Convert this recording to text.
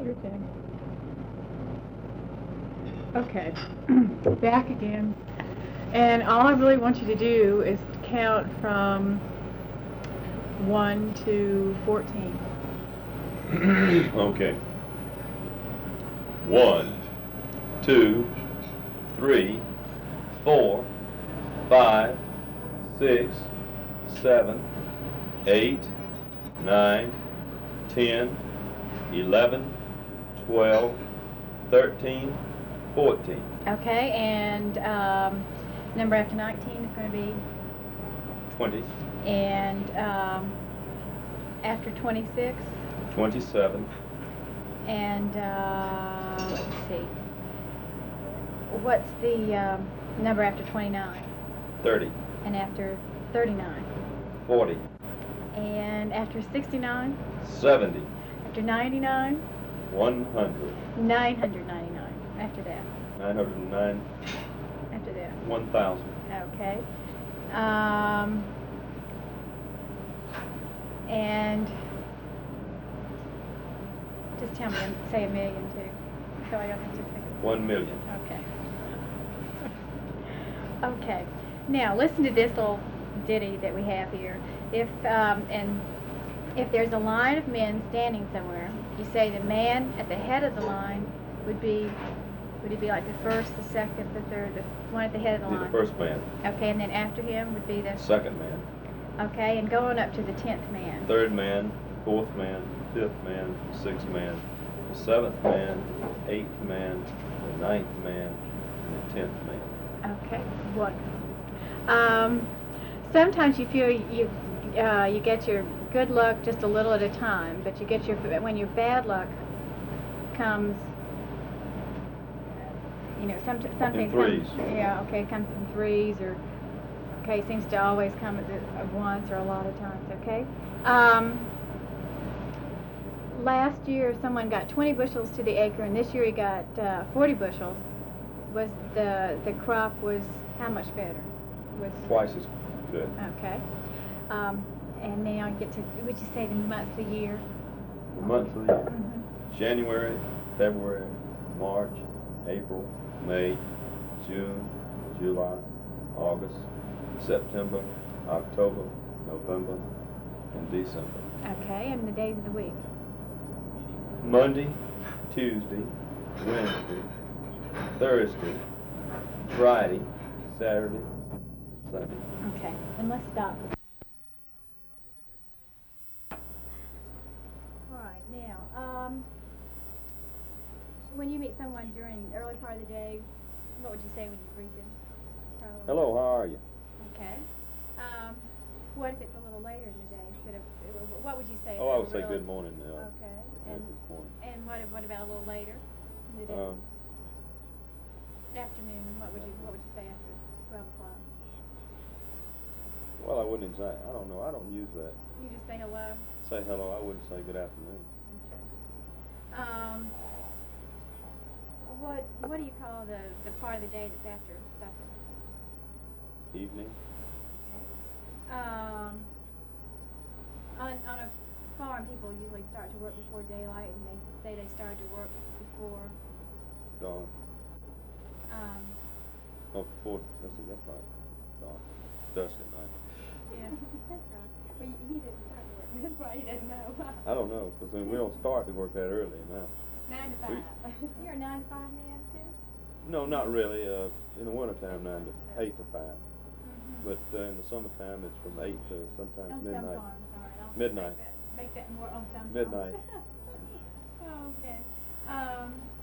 Your turn. Okay, back again. And all I really want you to do is count from 1 to 14. Okay. 1, 2, 3, 4, 5, 6, 7, 8, 9, 10, 11, 12, 13, 14. Okay, and number after 19 is going to be? 20. And after 26? 27. And let's see. What's the number after 29? 30. And after 39? 40. And after 69? 70. After 99? 100. 999. After that? 909. After that? 1,000. Okay. And just tell me, say a million too, so I don't have to think. 1 million. Okay. Okay. Now listen to this little ditty that we have here. If there's a line of men standing somewhere, you say the man at the head of the line would he be like the first, the second, the third, the one at the head of the Be line? the first man. Okay, and then after him would be the Second man. Okay, and going up to the 10th man. Third man. Fourth man. Fifth man. Sixth man. The seventh man. Eighth man. The ninth man. And the 10th man. Okay, wonderful. Sometimes you feel you get your good luck just a little at a time, but you get when your bad luck comes, something In threes. Okay, it comes in threes, or okay, it seems to always come at once or a lot of times. Okay. Last year someone got 20 bushels to the acre, and this year he got 40 bushels. Was the crop was how much better? Was Twice as good. Okay. And now get to, would you say the months of the year? The months of the year. Mm-hmm. January, February, March, April, May, June, July, August, September, October, November, and December. Okay, and the days of the week? Monday, Tuesday, Wednesday, Thursday, Friday, Saturday, Sunday. Okay, and let's stop. All right, now, when you meet someone during the early part of the day, what would you say when you greet them? Hello, how are you? Okay. What if it's a little later in the day instead of? What would you say? Oh, I would say good morning. Okay. And good morning. And what about a little later in the day? Afternoon. What would you say after 12 o'clock? Well, I wouldn't say. I don't know. I don't use that. You just say hello. Say hello. I wouldn't say good afternoon. Okay. What do you call the part of the day that's after supper? Evening. On a farm, people usually start to work before daylight, and they say they started to work before Dawn. Before. That's right. Dawn. Dusk at night. Yeah, that's right. Well, he didn't start to work. That's why he doesn't know. I don't know, because we don't start to work that early now. 9 to 5. You're a 9 to 5 man too? No, not really. In the wintertime, 8 to 5. Mm-hmm. But in the summertime, it's from 8 to sometimes On midnight. some farms, all right. I'll Midnight. Make that more on some Midnight. farms. Oh, okay.